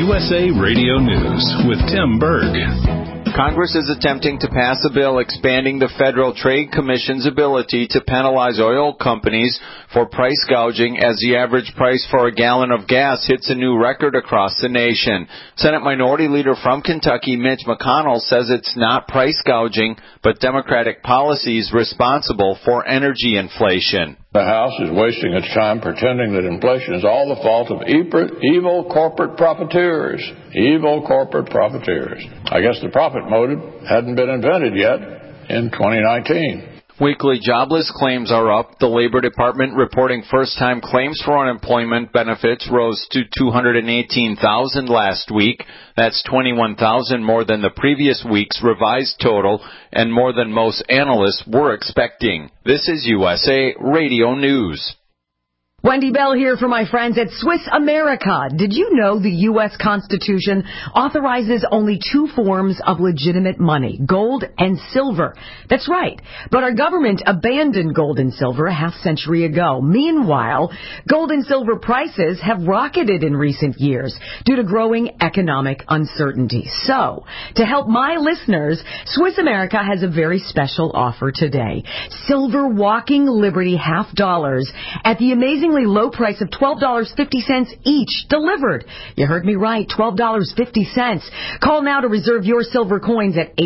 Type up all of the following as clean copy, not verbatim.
USA Radio News with Tim Berg. Congress is attempting to pass a bill expanding the Federal Trade Commission's ability to penalize oil companies for price gouging as the average price for a gallon of gas hits a new record across the nation. Senate Minority Leader from Kentucky, Mitch McConnell, says it's not price gouging, but Democratic policies responsible for energy inflation. The House is wasting its time pretending that inflation is all the fault of evil corporate profiteers. Evil corporate profiteers. I guess the profit motive hadn't been invented yet in 2019. Weekly jobless claims are up. The Labor Department reporting first-time claims for unemployment benefits rose to 218,000 last week. That's 21,000 more than the previous week's revised total and more than most analysts were expecting. This is USA Radio News. Wendy Bell here for my friends at Swiss America. Did you know the U.S. Constitution authorizes only two forms of legitimate money, gold and silver? That's right. But our government abandoned gold and silver a half-century ago. Meanwhile, gold and silver prices have rocketed in recent years due to growing economic uncertainty. So, to help my listeners, Swiss America has a very special offer today. Silver Walking Liberty $half at the amazingly low price of $12.50 each, delivered. You heard me right, $12.50. Call now to reserve your silver coins at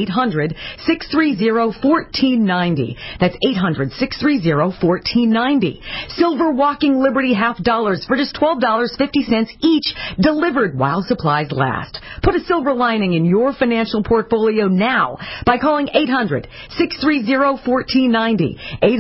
800-630-1490. That's 800-630-1490. Silver Walking Liberty $half for just $12.50 each, delivered while supplies last. Put a silver lining in your financial portfolio now by calling 800-630-1490.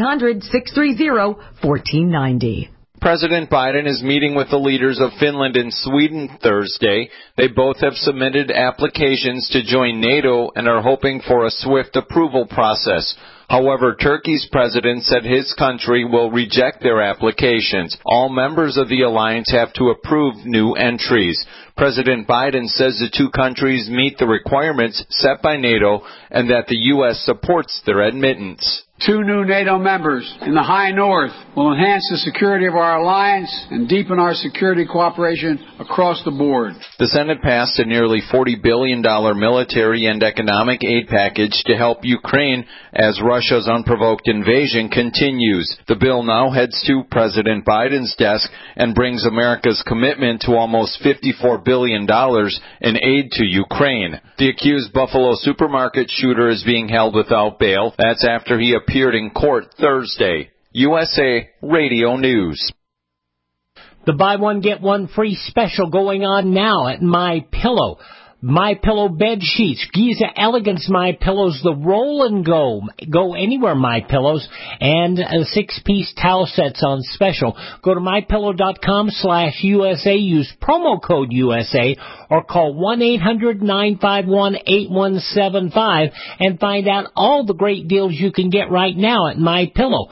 800-630-1490. President Biden is meeting with the leaders of Finland and Sweden Thursday. They both have submitted applications to join NATO and are hoping for a swift approval process. However, Turkey's president said his country will reject their applications. All members of the alliance have to approve new entries. President Biden says the two countries meet the requirements set by NATO and that the U.S. supports their admittance. Two new NATO members in the high north will enhance the security of our alliance and deepen our security cooperation across the board. The Senate passed a nearly $40 billion military and economic aid package to help Ukraine as Russia's unprovoked invasion continues. The bill now heads to President Biden's desk and brings America's commitment to almost $54 billion in aid to Ukraine. The accused Buffalo supermarket shooter is being held without bail. That's after he appeared in court Thursday. USA Radio News. The buy one, get one free special going on now at MyPillow. MyPillow bed sheets, Giza Elegance MyPillows, the roll and go anywhere MyPillows, and 6-piece towel sets on special. Go to MyPillow.com/USA, use promo code USA, or call 1-800-951-8175 and find out all the great deals you can get right now at MyPillow.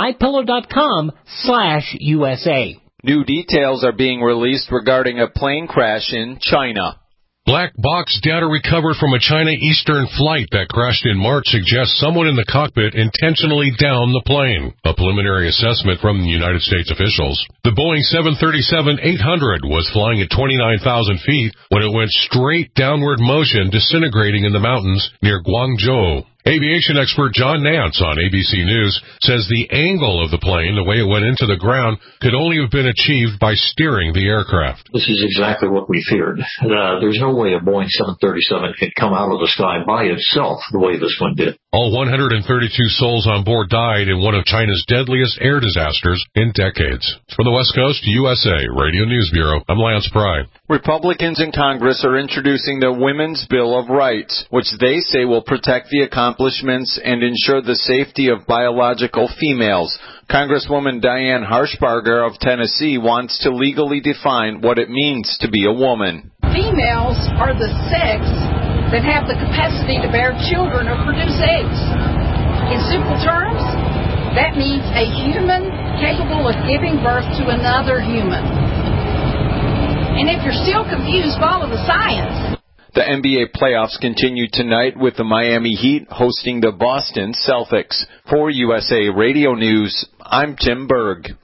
MyPillow.com/USA. New details are being released regarding a plane crash in China. Black box data recovered from a China Eastern flight that crashed in March suggests someone in the cockpit intentionally downed the plane. A preliminary assessment from the United States officials. The Boeing 737-800 was flying at 29,000 feet when it went straight downward motion, disintegrating in the mountains near Guangzhou. Aviation expert John Nance on ABC News says the angle of the plane, the way it went into the ground, could only have been achieved by steering the aircraft. This is exactly what we feared. There's no way a Boeing 737 could come out of the sky by itself the way this one did. All 132 souls on board died in one of China's deadliest air disasters in decades. From the West Coast, USA Radio News Bureau, I'm Lance Pry. Republicans in Congress are introducing the Women's Bill of Rights, which they say will protect the accomplishments and ensure the safety of biological females. Congresswoman Diane Harshbarger of Tennessee wants to legally define what it means to be a woman. Females are the sex that have the capacity to bear children or produce eggs. In simple terms, that means a human capable of giving birth to another human. And if you're still confused, follow the science. The NBA playoffs continue tonight with the Miami Heat hosting the Boston Celtics. For USA Radio News, I'm Tim Berg.